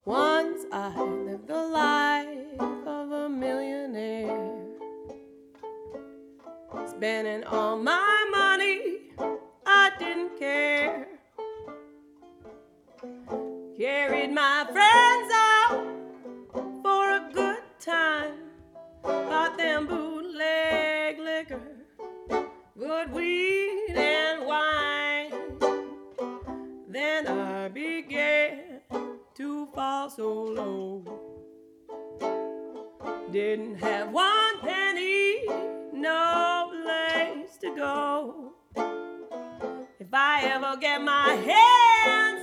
Once I lived the life of a millionaire, spending all my money, I didn't care. Carried my friends out for a good time, bought them bootleg liquor, good weed and wine. Then I began to fall so low. Didn't have one penny, no place to go. If I ever get my hands